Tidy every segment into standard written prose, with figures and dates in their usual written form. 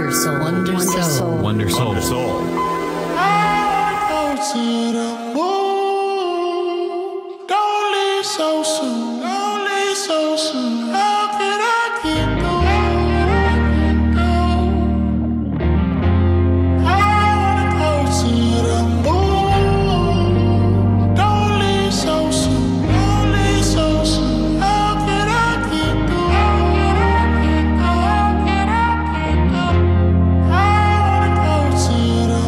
Wonder Soul. Go to the moon. Don't leave so soon. Don't leave so soon. How can I keep going? I wanna go to the moon. Don't leave so soon. Don't leave so soon. How can I keep going? I wanna go to the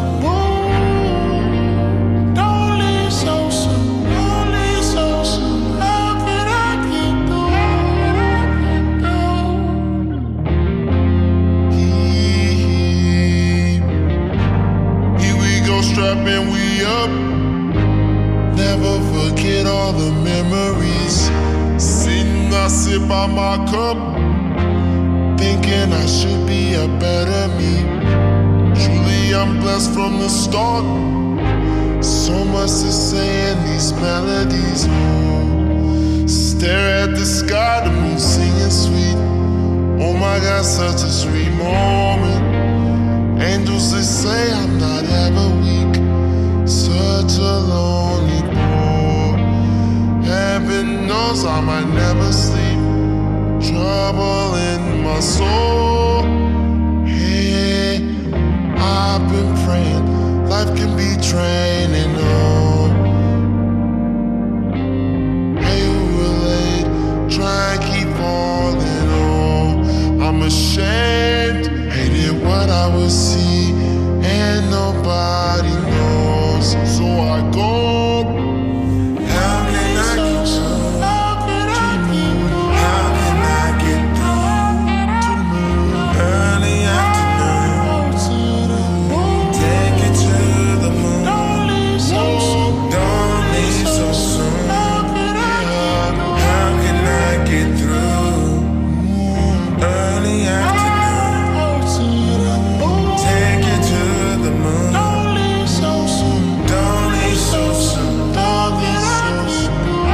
moon. Don't leave so soon. Don't leave so soon. How can I keep going? Here we go, strapping we up. Never forget all the memories. Sitting, I sip on my cup, thinking I should be a better me. Truly, I'm blessed from the start. So much to say in these melodies. Stare at the sky, the moon singing sweet. Oh my God, such a sweet moment. Angels, they say I'm not ever weak. Such a lonely boy. Heaven knows I might never sleep. Trouble in my soul. Hey, I've been praying. Life can be draining. Oh, hey, who relate? Try and keep falling. Oh, I'm ashamed. Hated what I would see, and nobody knows. So I go. How can I get through? How can I keep going? How can I get through to the moon? Early afternoon. Go to the moon. Take it to the moon. Don't leave so soon. Don't leave so soon. How can I keep going? How can I get through? Early afternoon. Go to the moon. Take it to the moon. Don't leave so soon. Don't leave so soon. Don't leave so soon.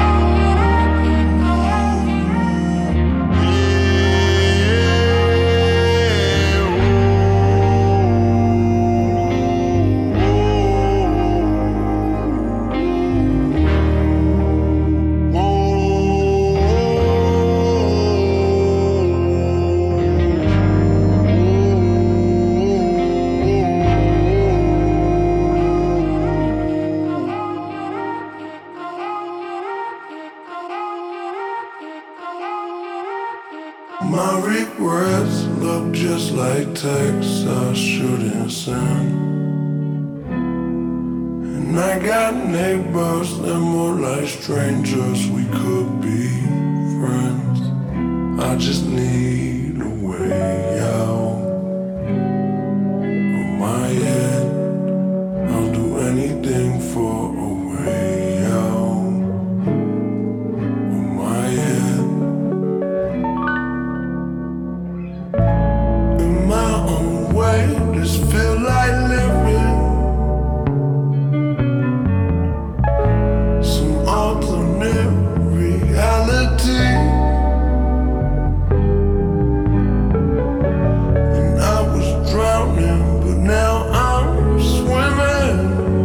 My regrets look just like texts I shouldn't send. And I got neighbors that more like strangers. We could be friends. I just need a way out of my head. I'll do anything for a way out of my head. In my own way, this feel like living some alternate reality. And I was drowning, but now I'm swimming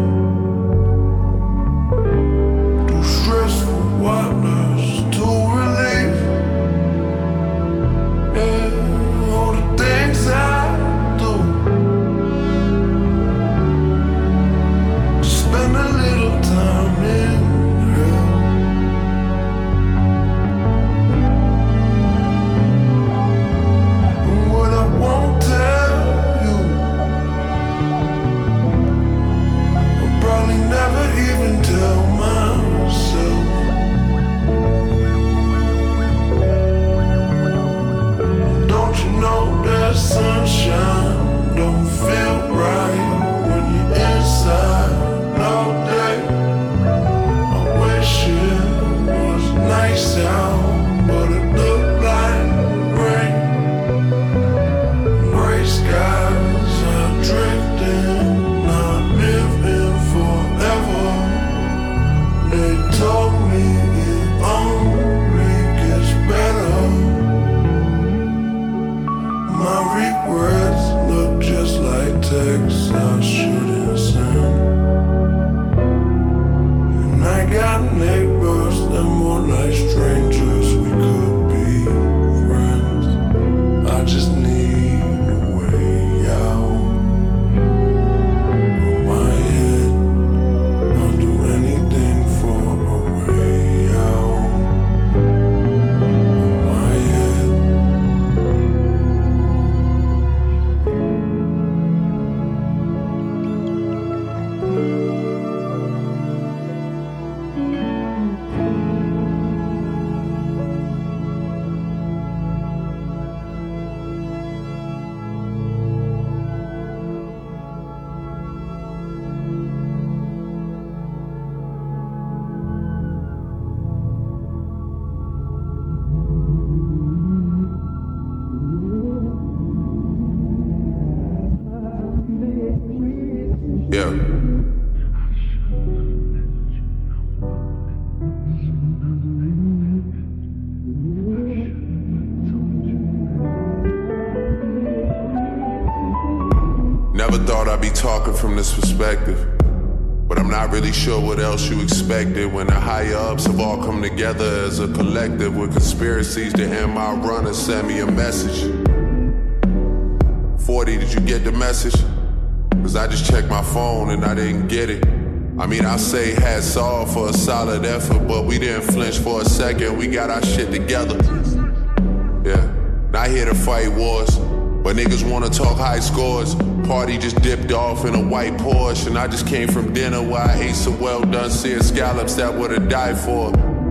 through stressful waters to relief. Yeah, all the things I do texts I shouldn't send. And I got neighbors that more like strangers. We could be friends. I just need a way out of my head. I'll do anything for a way out of my head. Yeah. Never thought I'd be talking from this perspective, but I'm not really sure what else you expected when the higher ups have all come together as a collective with conspiracies to end my run and send me a message. 40, did you get the message? Cause I just checked my phone and I didn't get it. I mean, I say hats off for a solid effort, but we didn't flinch for a second. We got our shit together. Yeah, not here to fight wars, but niggas wanna talk high scores. Party just dipped off in a white Porsche, and I just came from dinner where I ate some well-done seared scallops that would've died for.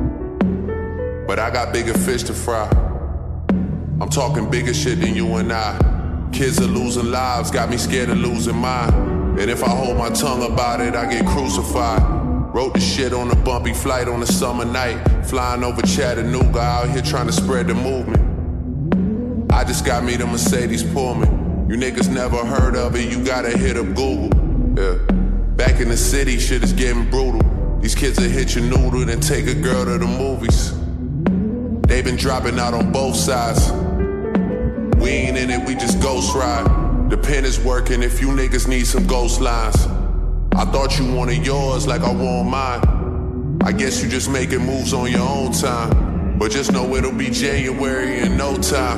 But I got bigger fish to fry. I'm talking bigger shit than you and I. Kids are losing lives, got me scared of losing mine. And if I hold my tongue about it, I get crucified. Wrote the shit on a bumpy flight on a summer night, flying over Chattanooga, out here trying to spread the movement. I just got me the Mercedes Pullman. You niggas never heard of it, you gotta hit up Google. Yeah. Back in the city, shit is getting brutal. These kids will hit your noodle and take a girl to the movies. They been dropping out on both sides. We ain't in it, we just ghost ride. The pen is working if you niggas need some ghost lines. I thought you wanted yours like I want mine. I guess you just making moves on your own time. But just know it'll be January in no time.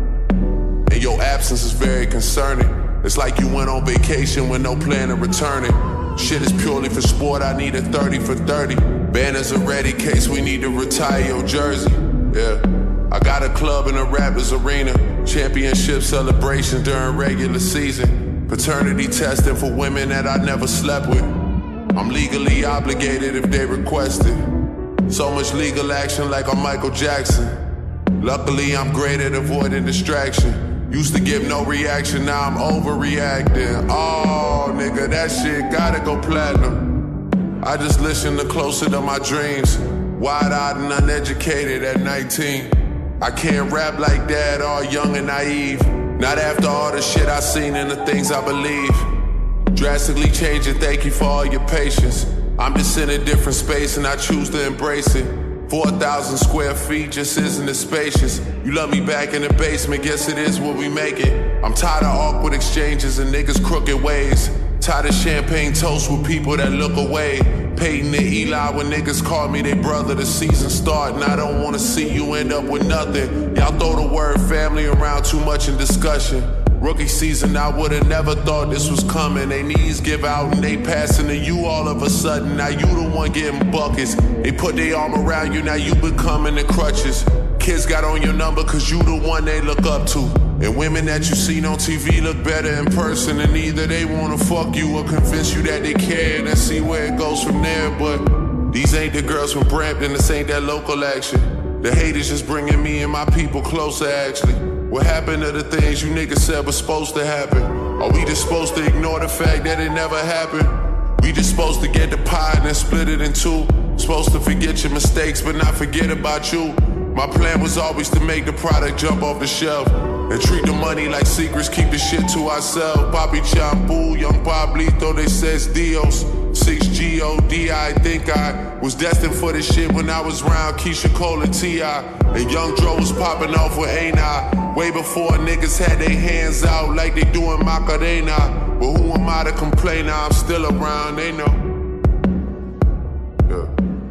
And your absence is very concerning. It's like you went on vacation with no plan of returning. Shit is purely for sport, I need a 30 for 30. Banners are ready, case we need to retire your jersey. Yeah. I got a club in a Raptors arena. Championship celebrations during regular season. Paternity testing for women that I never slept with. I'm legally obligated if they request it. So much legal action like I'm Michael Jackson. Luckily I'm great at avoiding distraction. Used to give no reaction, now I'm overreacting. Oh, nigga, that shit gotta go platinum. I just listen to Closer to My Dreams. Wide-eyed and uneducated at 19. I can't rap like that, all young and naive. Not after all the shit I seen and the things I believe. Drastically changing, thank you for all your patience. I'm just in a different space and I choose to embrace it. 4,000 square feet just isn't as spacious. You love me back in the basement, guess it is what we make it. I'm tired of awkward exchanges and niggas' crooked ways. Tired of champagne toast with people that look away. Peyton and Eli when niggas call me they brother. The season start and I don't wanna see you end up with nothing. Y'all throw the word family around too much in discussion. Rookie season, I would've never thought this was coming. They knees give out and they passing to you all of a sudden. Now you the one getting buckets. They put their arm around you, now you becoming the crutches. Kids got on your number cause you the one they look up to. And women that you seen on TV look better in person. And either they wanna fuck you or convince you that they care. And see where it goes from there. But these ain't the girls from Brampton, this ain't that local action. The hate is just bringing me and my people closer actually. What happened to the things you niggas said was supposed to happen? Are we just supposed to ignore the fact that it never happened? We just supposed to get the pie and then split it in two. Supposed to forget your mistakes but not forget about you. My plan was always to make the product jump off the shelf and treat the money like secrets, keep the shit to ourselves. Papi Chambu, Young Pablito, they says Dios. 6G-O-D, I think I was destined for this shit when I was round Keisha Cole and T.I. And Young Dro was popping off with Ain't I. Way before niggas had their hands out like they doing Macarena. But who am I to complain now? I'm still around, they know. Yeah.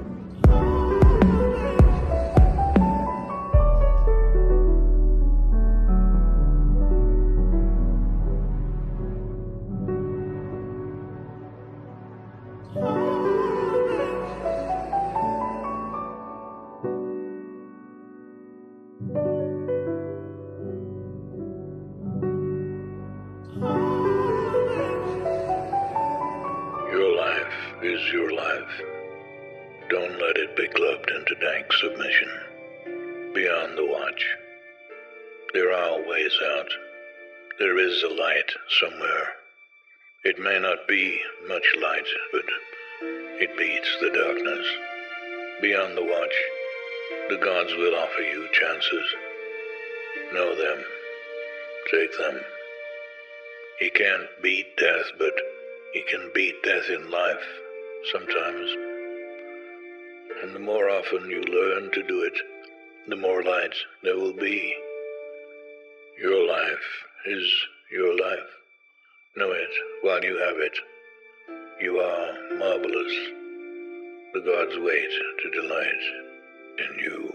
Is your life. Don't let it be clubbed into dank submission. Beyond the watch. There are ways out. There is a light somewhere. It may not be much light, but it beats the darkness. Beyond the watch, the gods will offer you chances. Know them. Take them. He can't beat death, but he can beat death in life. Sometimes. And the more often you learn to do it, the more light there will be. Your life is your life. Know it while you have it. You are marvelous. The gods wait to delight in you.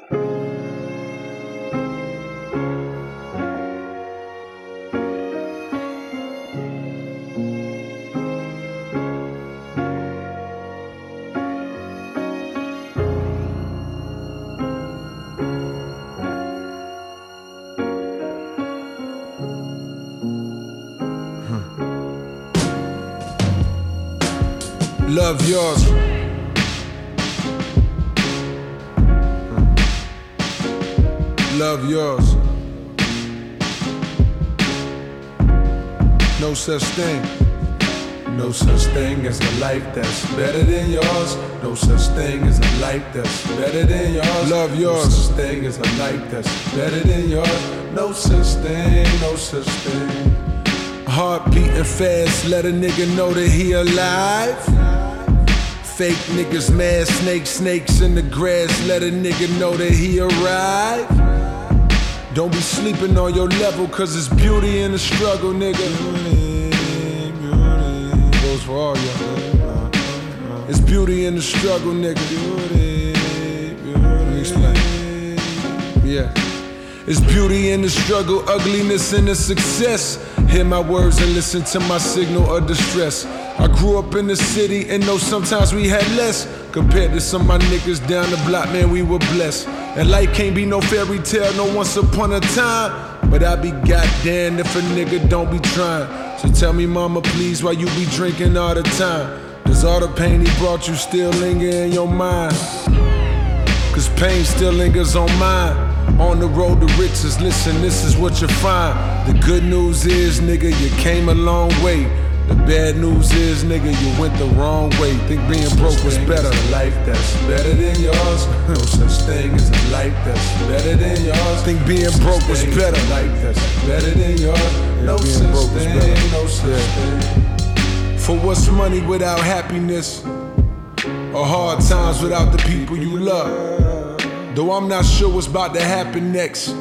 Love yours. Love yours. No such thing. No such thing as a life that's better than yours. No such thing as a life that's better than yours. Love yours. No such thing as a life that's better than yours. No such thing, no such thing. Heart beating fast, let a nigga know that he alive. Fake niggas mad, snakes in the grass, let a nigga know that he arrived. Don't be sleeping on your level, cause it's beauty in the struggle, nigga. Goes for all y'all. It's beauty in the struggle, nigga. Let me explain. Yeah. It's beauty in the struggle, ugliness in the success. Hear my words and listen to my signal of distress. I grew up in the city and know sometimes we had less. Compared to some of my niggas down the block, man, we were blessed. And life can't be no fairy tale, no once upon a time. But I be goddamn if a nigga don't be trying. So tell me, mama, please, why you be drinking all the time? Does all the pain he brought you still linger in your mind? Cause pain still lingers on mine. On the road to riches, listen, this is what you find. The good news is, nigga, you came a long way. The bad news is, nigga, you went the wrong way. Think being broke was better. A life that's better than yours. No such thing as a life that's better than yours. Think being broke was better. A life that's better than yours. No such thing, no such thing. For what's money without happiness? Or hard times without the people you love? Though I'm not sure what's about to happen next,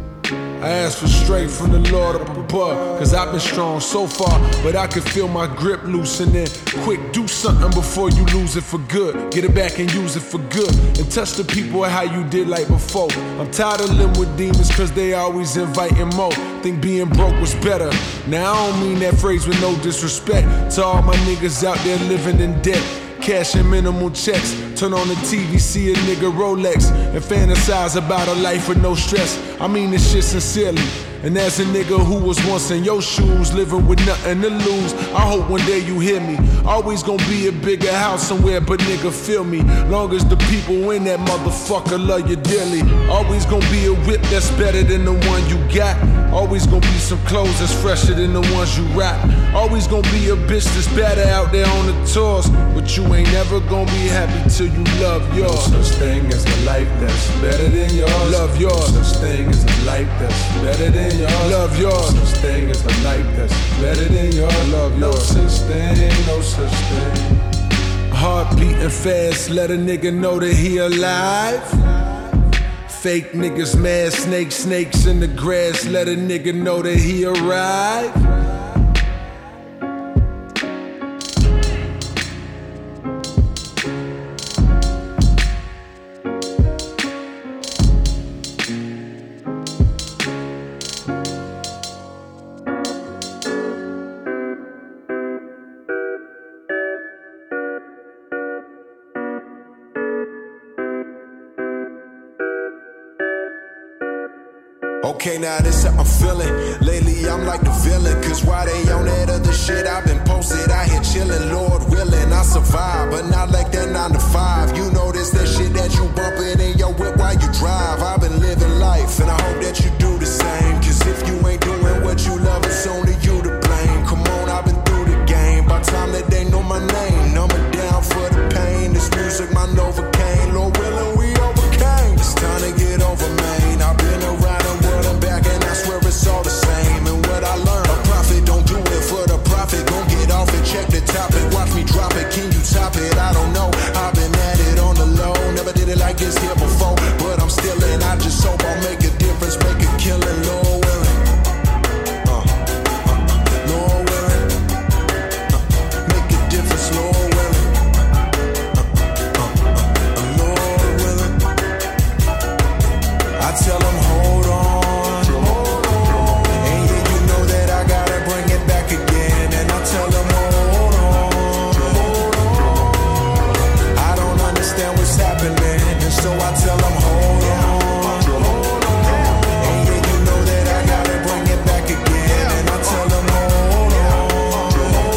I ask for strength from the Lord up above. Cause I've been strong so far, but I can feel my grip loosening. Quick, do something before you lose it for good. Get it back and use it for good. And touch the people how you did like before. I'm tired of living with demons cause they always inviting more. Think being broke was better. Now I don't mean that phrase with no disrespect to all my niggas out there living in debt. Cashing minimal checks, turn on the TV, see a nigga Rolex, and fantasize about a life with no stress. I mean this shit sincerely. And as a nigga who was once in your shoes, living with nothing to lose, I hope one day you hear me. Always gonna be a bigger house somewhere, but nigga feel me. Long as the people in that motherfucker love you dearly. Always gonna be a whip that's better than the one you got. Always gonna be some clothes that's fresher than the ones you rock. Always gonna be a bitch that's better out there on the tours. But you ain't never gonna be happy till you love yours. No such thing as a life that's better than yours. Love yours. No such thing as a life that's better than yours. Love yours. No such thing as a life that's better than yours. Love yours. No such thing, no such thing. Heart beating fast, let a nigga know that he alive. fake niggas mad, snakes in the grass. Let a nigga know that he arrived. Okay, now this how I'm feeling. Lately I'm like the villain, cause why they on that other shit? I've been posted out here chillin', Lord willing, I survive, but not like that 9 to 5. You know this, that shit that you bumpin' in your whip while you drive. I've been living life, and I hope that you do the same. Cause if you ain't doing what you love, it's only you to blame. Come on, I've been through the game. By time that they know my name, number down for the pain. This music, my Novocaine, Lord willing, we overcame. It's time to get over, man. I've been around the world and back, and I swear it's all the same. And what I learned, a prophet don't do it for the profit. Gon' get off and check the topic. Watch me drop it, can you top it? I don't know. I've been at it on the low. Never did it like this here before, but I'm still in. I just hope I'll make a difference, make a killing, Lord willing. Lord willing. Make a difference, Lord willing. Lord willing. I tell them hold on. And yeah, you know that I gotta bring it back again. And I tell them hold on. I don't understand what's happening, and so I tell them hold on. And yeah, you know that I gotta bring it back again. And I tell them hold on.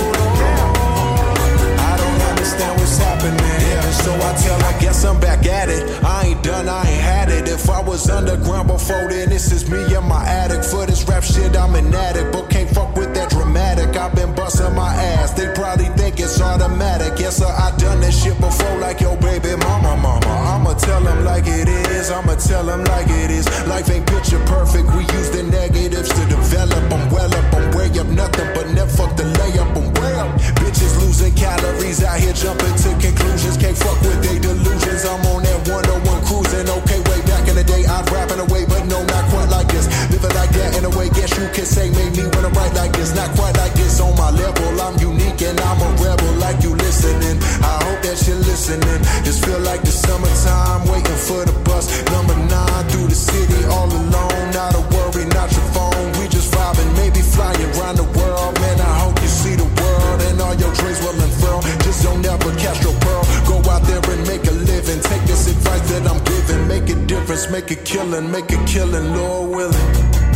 I don't understand what's happening, and so I tell them I guess I'm back at it. I ain't done, I ain't had it. If I was underground before then, this is me in my attic. For this rap shit, I'm an addict, but can't fuck with that dramatic. I've been busting my ass, they probably think it's automatic. Yes sir, I done that shit before, like your baby mama. I'ma tell them like it is, I'ma tell them like it is. Life ain't picture perfect, we use the negatives to develop. I'm well up, I'm way up, nothing but net fuck the layup, I'm way up. Bitches losing calories out here jumping to conclusions. Can't fuck with they delusions, I'm on that 101 cruising. Okay, way back in the day, I'd rap in a way, but no, not quite like this. Living like that in a way, guess you can say made me wanna write like this. Not quite like this on my level, I'm unique and I'm a rebel. Like you listening, I hope that you're listening. Just feel like the summertime, waiting for the bus. Number 9 through the city, all alone. Not a worry, not your phone. We just vibing, maybe flying around the world. Man, I hope you see the world and all your dreams will unfurl. Just don't ever catch your pearl. Go out there and make a living. Take this advice that I'm giving. Make a difference, make a killing, Lord willing.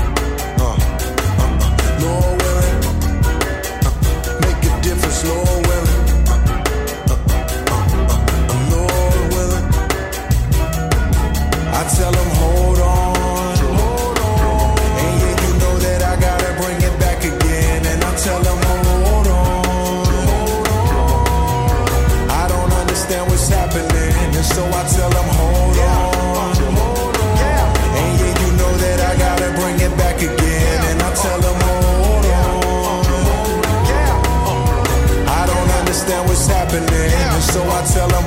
Lord willing. Make a difference, Lord willing. Lord willing. I tell them hold on. And yeah, you know that I gotta bring it back again. And I tell them hold on. I don't understand what's happening, and so I tell them hold on. And yeah, you know that I gotta bring it back again. And I tell them hold on. I don't understand what's happening, and so I tell them.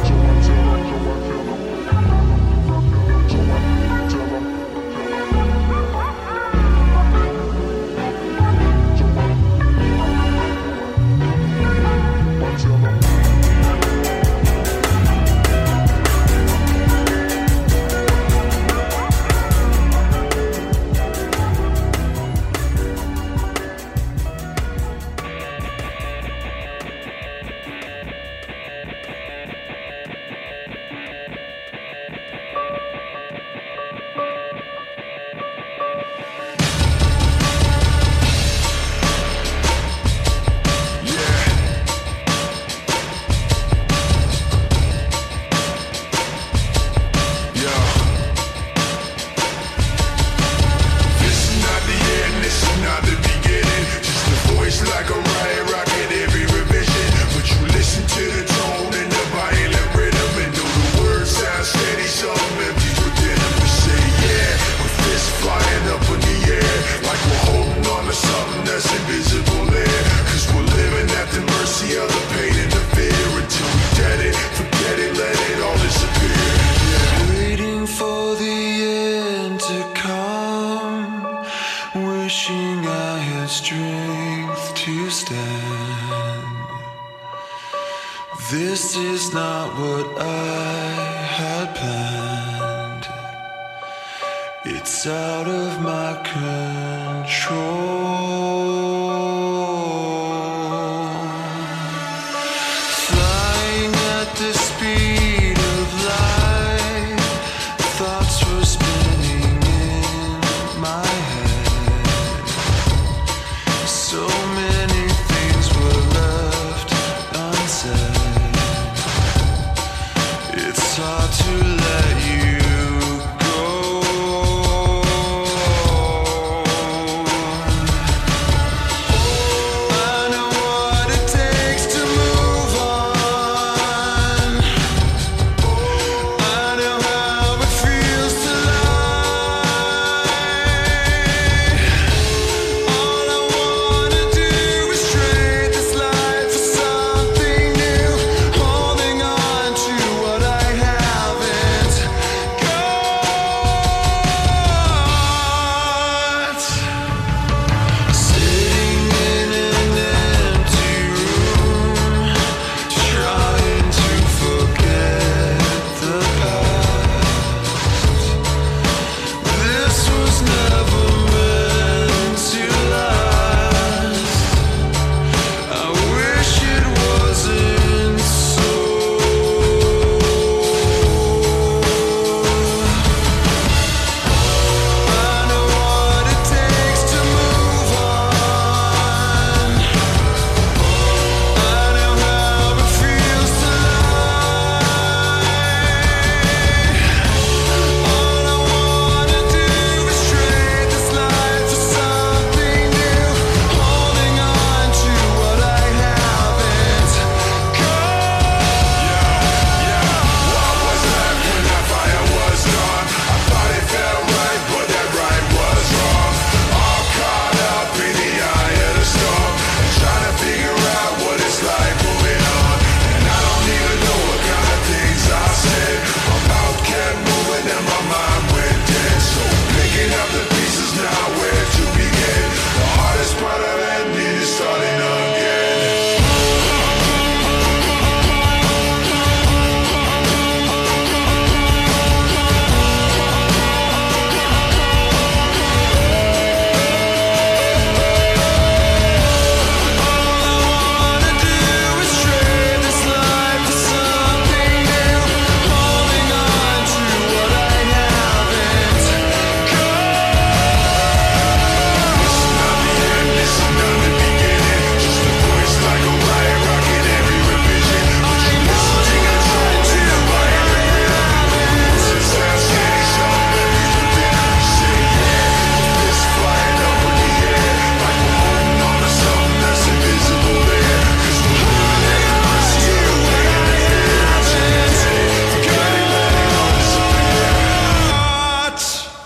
strength to stand. This is not what I had planned. It's out of my control. Flying at the speed of light, thoughts were spinning in my head. So many things were left unsaid. It's hard to let you go. I know what it takes to move on. I know how it feels to lie. All I wanna do is trade this life for something new, holding on to what I haven't got. Sitting in an empty room, trying to forget the past. This was never meant to last. I wish it wasn't so. I know what it takes to move on. I know how it feels to lie. All I wanna do is trade this life for something new, holding on to what I haven't got. What was left when that fire was gone? I thought it felt right, but that right was wrong. All caught up in the eye of the storm, trying to figure out what it's like moving on. And I don't even know what kind of things I said. My mouth kept moving and my mind went dead. So picking up the pieces now, where to begin? The hardest part of ending is starting again. All I wanna do is trade this life for something new, holding on to what I haven't got. This is not the end, this is not the beginning. Just a voice like a riot, rocking every revision. But you listen to control to the light of it. Since I'm standing strong, memories within. You say yeah, this flying up in the air, like we're holding on to something that's invisible there. 'Cause we're living in this year, waiting to hear a chance. Forgetting, letting go to something that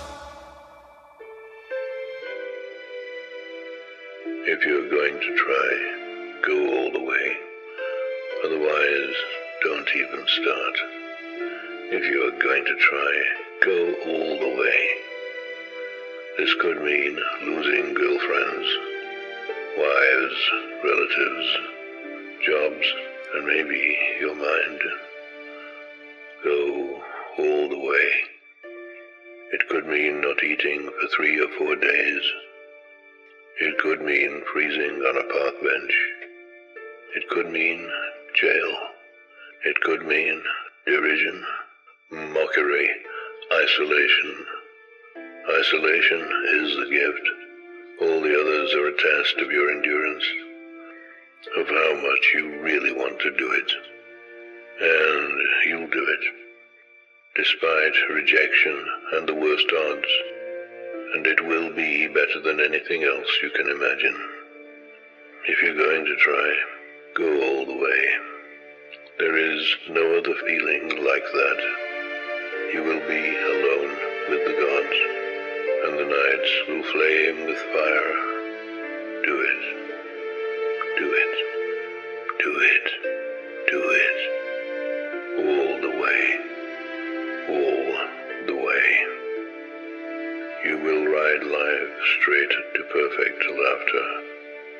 If you're going to try, go all the way. Otherwise, don't even start. If you're going to try, go all the way. This could mean losing girlfriends, wives, relatives, jobs, and maybe your mind. Go all the way. It could mean not eating for 3 or 4 days. It could mean freezing on a park bench. It could mean jail. It could mean derision, mockery, isolation. Isolation is the gift. All the others are a test of your endurance, of how much you really want to do it. And you'll do it, despite rejection and the worst odds. And it will be better than anything else you can imagine. If you're going to try, go all the way. There is no other feeling like that. You will be alone with the gods, and the nights will flame with fire. Do it. Do it. Do it. Do it. All the way. All the way. You will ride life straight to perfect laughter,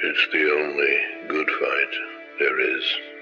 It's the only good fight there is.